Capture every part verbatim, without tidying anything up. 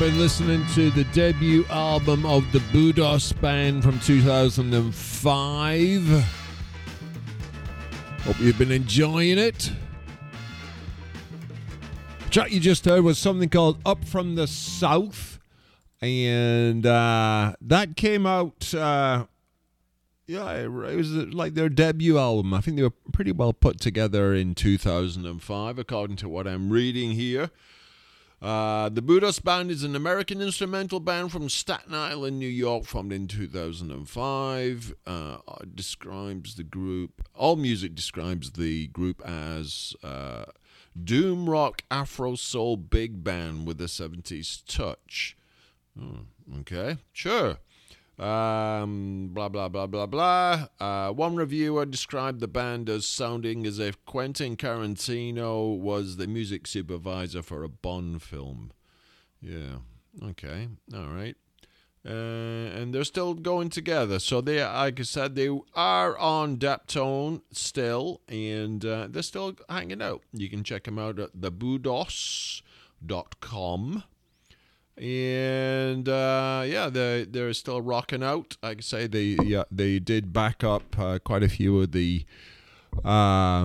been listening to the debut album of the Budos Band from two thousand five. Hope you've been enjoying it. The track you just heard was something called Up From the South, and uh, that came out, uh, yeah, it was like their debut album. I think they were pretty well put together in two thousand five, according to what I'm reading here. Uh, the Budos Band is an American instrumental band from Staten Island, New York, formed in two thousand five. Uh, describes the group, all music describes the group as uh, doom rock, afro soul big band with a seventies touch. Oh, okay, sure. Um, blah, blah, blah, blah, blah. Uh, one reviewer described the band as sounding as if Quentin Tarantino was the music supervisor for a Bond film. Yeah, okay, all right. Uh, and they're still going together. So they, like I said, they are on Daptone still, and uh, they're still hanging out. You can check them out at the budos dot com. And uh, yeah, they they're still rocking out. Like I say, they yeah they did back up uh, quite a few of the uh,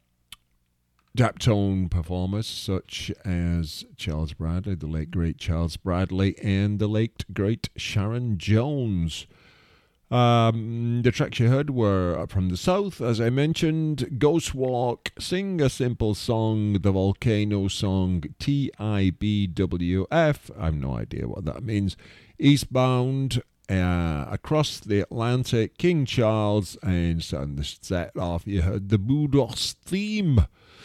Daptone performers, such as Charles Bradley, the late great Charles Bradley, and the late great Sharon Jones. Um, the tracks you heard were from the South, as I mentioned. Ghost Walk, Sing a Simple Song, the Volcano song, T I B W F, I have no idea what that means. Eastbound, uh, Across the Atlantic, King Charles, and starting the set off, you heard the Budos theme.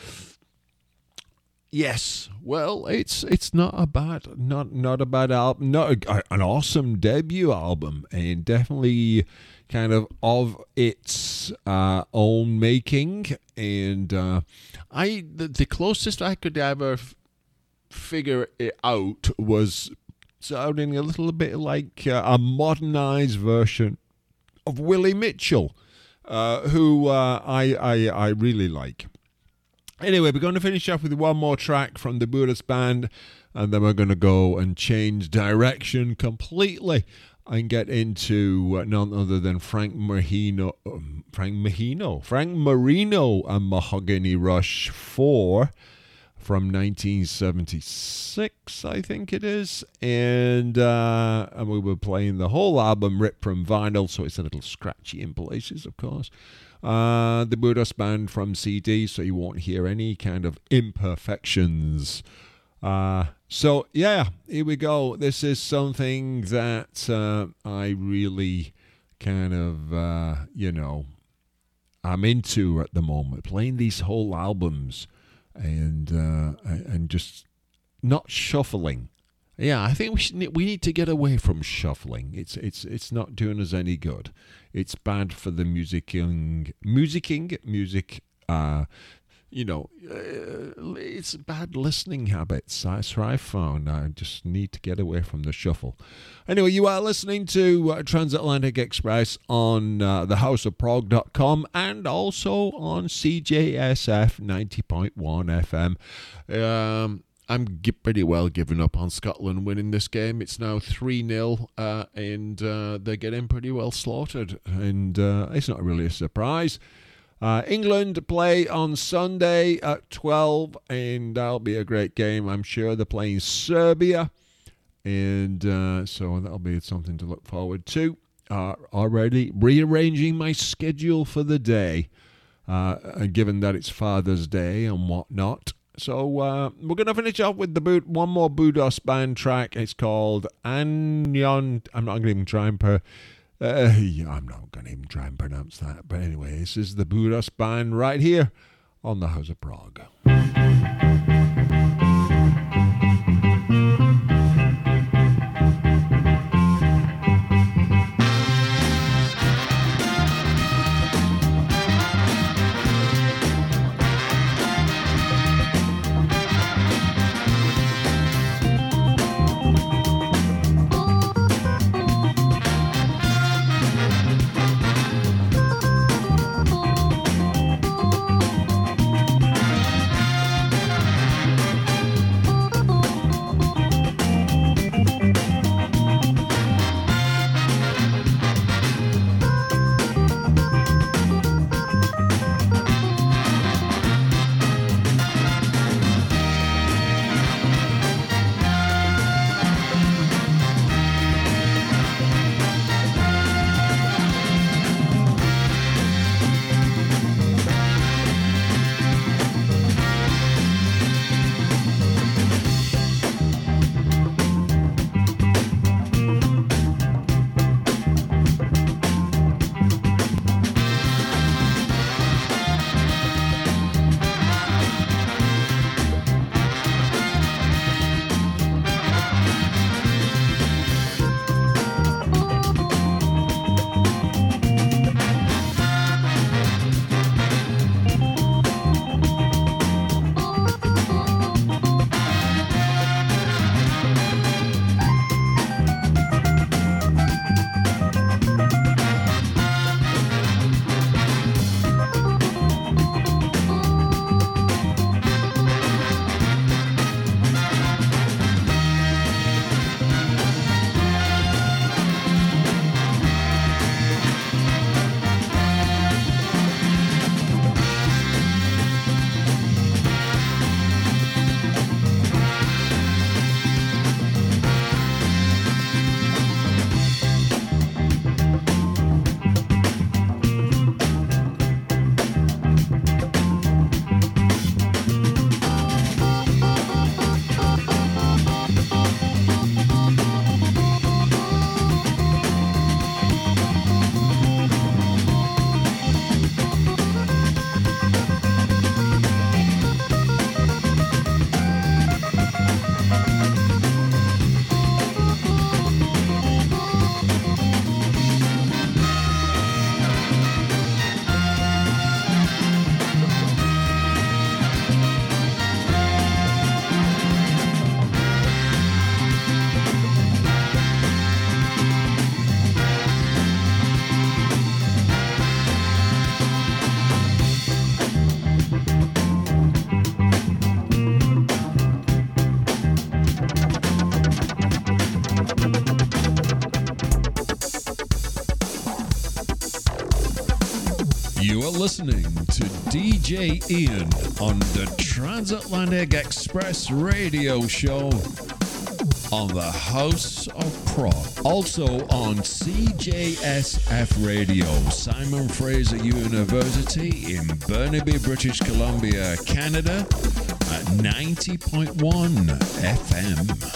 Yes, well, it's it's not a bad not not a bad album, not a, an awesome debut album, and definitely kind of of its uh, own making. And uh, I the, the closest I could ever f- figure it out was sounding a little bit like uh, a modernized version of Willie Mitchell, uh, who uh, I, I I really like. Anyway, we're going to finish off with one more track from the Budos Band, and then we're going to go and change direction completely and get into uh, none other than Frank Marino, um, Frank Marino, Frank Marino and Mahogany Rush four from nineteen seventy-six, I think it is, and uh, and we were playing the whole album ripped from vinyl, so it's a little scratchy in places, of course. Uh, the Budos Band from C D, so you won't hear any kind of imperfections. Uh, so, yeah, here we go. This is something that uh, I really kind of, uh, you know, I'm into at the moment. Playing these whole albums and uh, and just not shuffling. Yeah, I think we should, we need to get away from shuffling. It's it's it's not doing us any good. It's bad for the musicking, musicking, music. Uh, you know, uh, it's bad listening habits. That's what I found. I just need to get away from the shuffle. Anyway, you are listening to uh, Transatlantic Express on uh, the house of prog dot com and also on C J S F ninety point one F M. Um, I'm pretty well giving up on Scotland winning this game. It's now three nil, uh, and uh, they're getting pretty well slaughtered, and uh, it's not really a surprise. Uh, England play on Sunday at twelve, and that'll be a great game, I'm sure. They're playing Serbia, and uh, so that'll be something to look forward to. Uh, already rearranging my schedule for the day, uh, given that it's Father's Day and whatnot. So uh, we're going to finish off with the boot, one more Budos Band track. It's called Anyon. I'm not going to even try and per, uh, yeah, I'm not going to even try and pronounce that. But anyway, this is the Budos Band right here on the House of Prog. You are listening to D J Ian on the Transatlantic Express radio show on the House of Prog. Also on C J S F Radio, Simon Fraser University in Burnaby, British Columbia, Canada at ninety point one F M.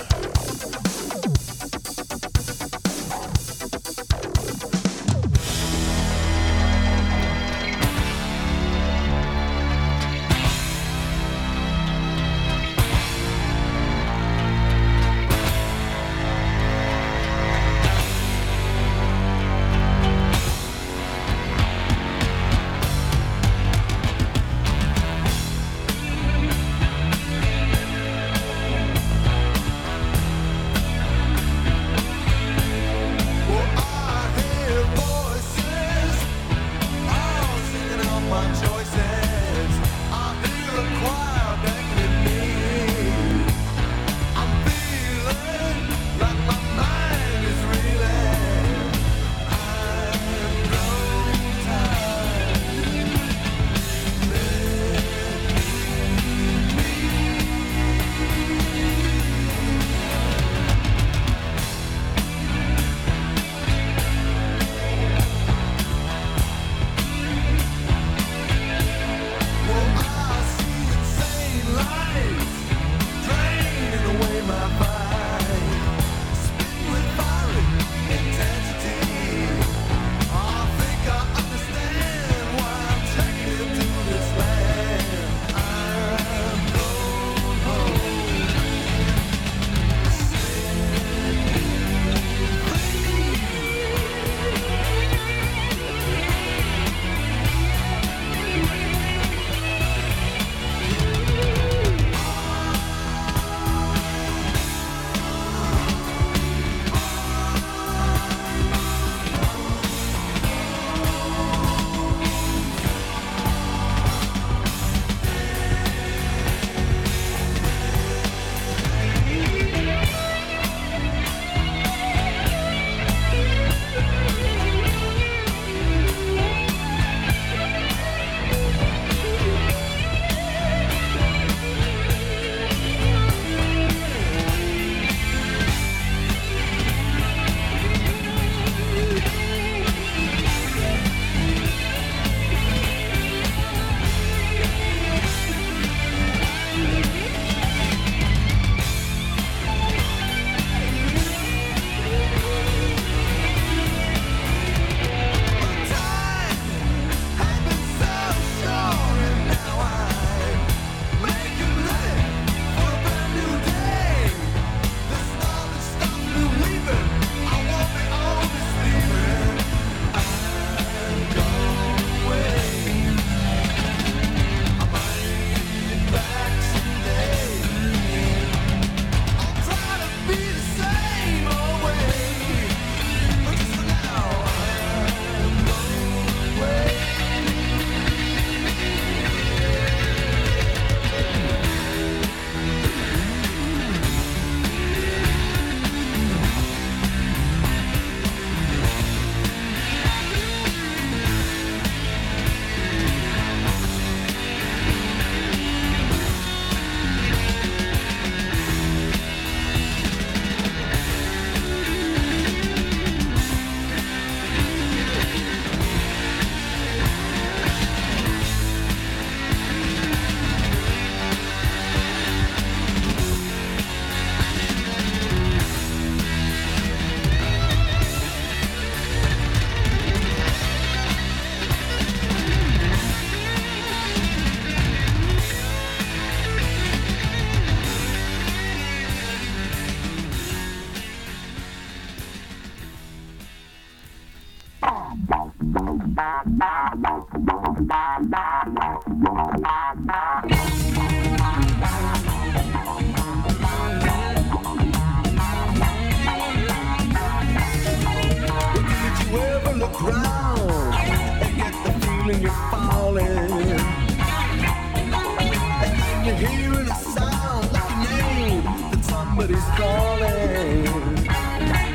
Somebody's calling.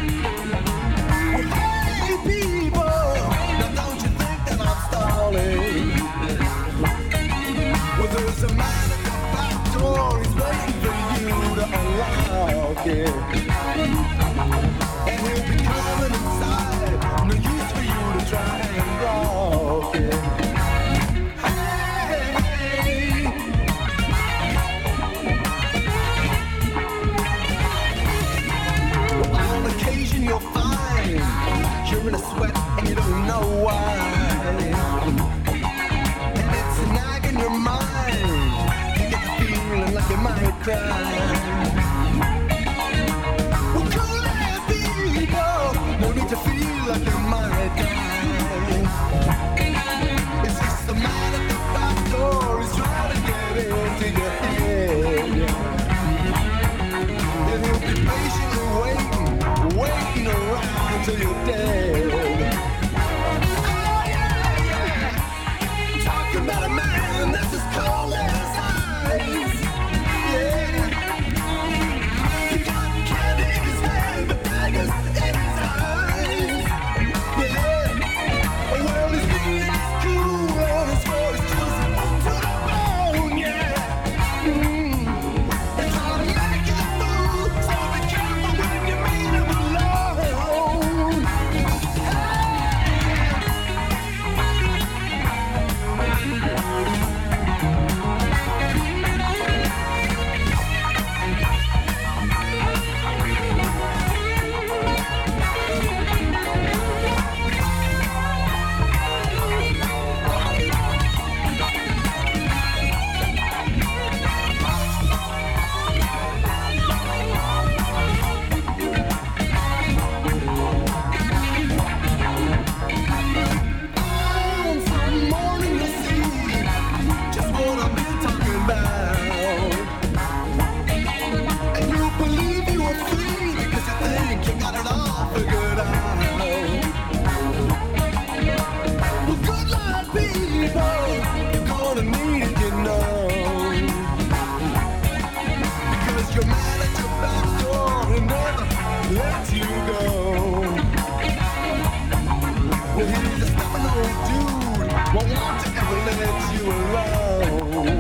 Hey people, now don't you think that I'm stalling? broken. And he'll be coming inside. No use for you to try and block it. Hey. On occasion you'll find you're in a sweat and you don't know why. And it's a nag in your mind. You get the feeling like you might cry. Well, cool ass people, no need to feel like you might die. It's just the man at the back door is trying to get into your head. And he'll be patiently waiting, waiting around until you're dead. Oh yeah, yeah. Talking about a man that's as cold as ice. Yeah. He got candy in his hand, but daggers in his eyes. Yeah. Well, his beard is cool and his voice just to the bone. Yeah. Mm. It's hard to make you fool, so be careful when you meet him alone. On some morning you'll see just what I've been talking about. And you'll believe you are free because you think you got it all figured out. Well, good luck, people, you're gonna need it, you know. Because your man at your back door will never let you go. Well, he's a stubborn old dude, won't want to ever let you alone.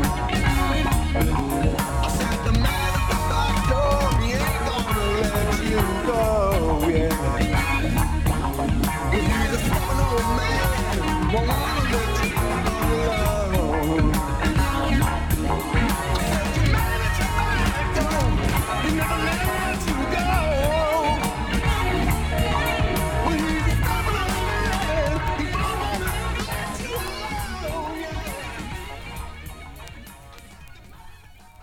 I said the man at the back door, he ain't gonna let you go, yeah. Well, he's a stubborn old man, won't want to let you alone. I said the man at your back door, he never let you go. Well, he's a stubborn old man, he won't wanna let you alone, yeah.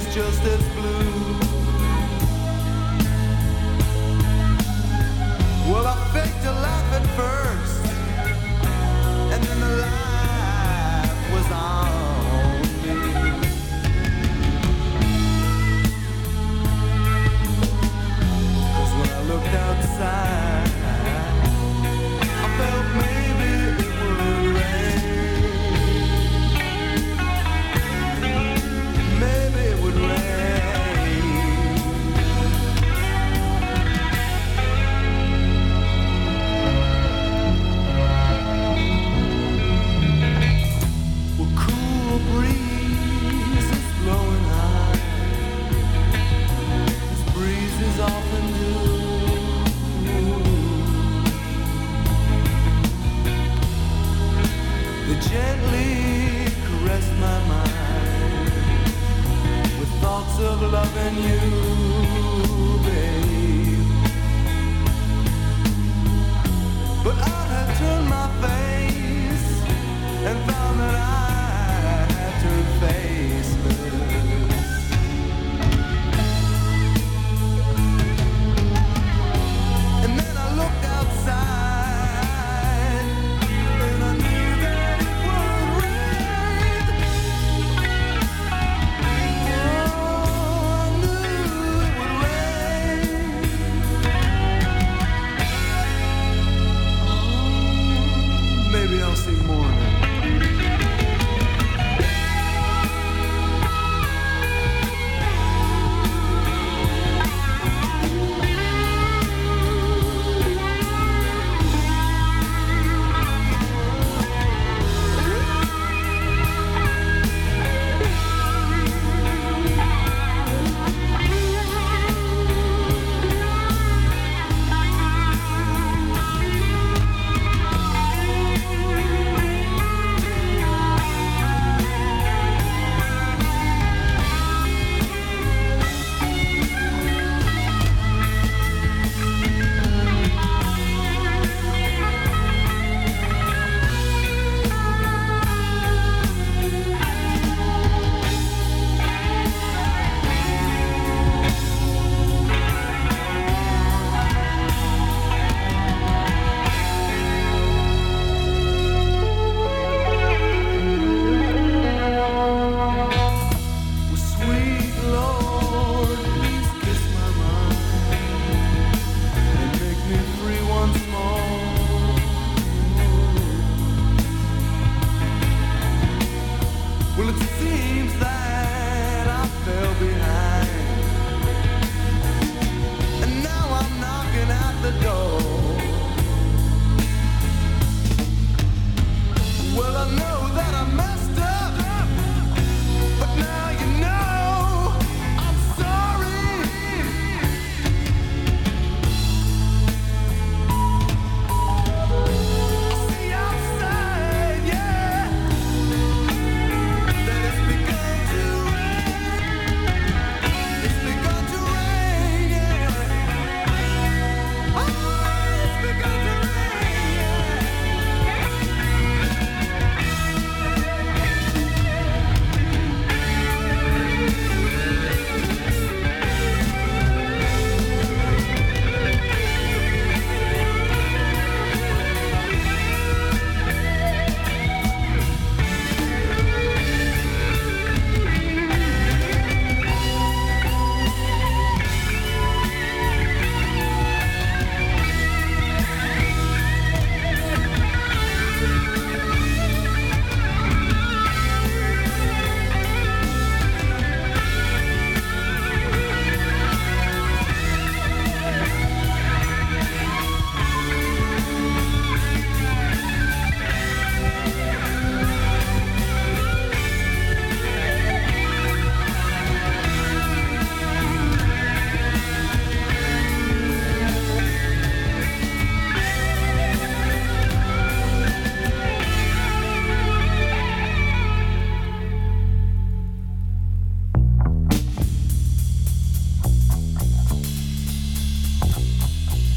is just as blue. Well, I faked a laugh at first, and then the laugh was on me. Cause when I looked outside, I felt maybe it would rain. Maybe it would rain. Often do. They gently caress my mind with thoughts of loving you.